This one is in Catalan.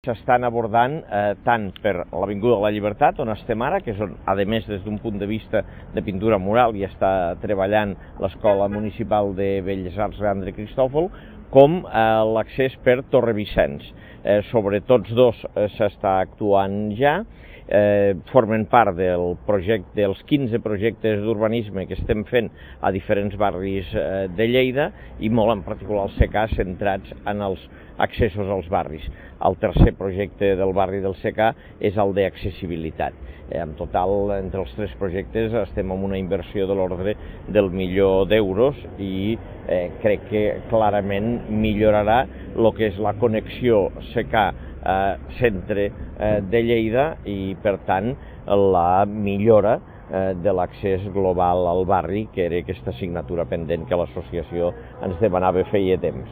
S'estan abordant tant per l'Avinguda de la Llibertat, on estem ara, que és on, a més, des d'un punt de vista de pintura mural, hi està treballant l'Escola Municipal de Belles Arts Leandre Cristòfol, com l'accés per Torrevicenç. Sobre tots dos s'està actuant ja, formen part dels 15 projectes d'urbanisme que estem fent a diferents barris de Lleida i molt en particular el SECA centrats en els accessos als barris. El tercer projecte del barri del SECA és el d'accessibilitat. En total, entre els tres projectes estem amb una inversió de l'ordre del $1.000.000 i crec que clarament millorarà el que és la connexió SECA centre de Lleida i, per tant, la millora de l'accés global al barri, que era aquesta assignatura pendent que l'associació ens demanava feia temps.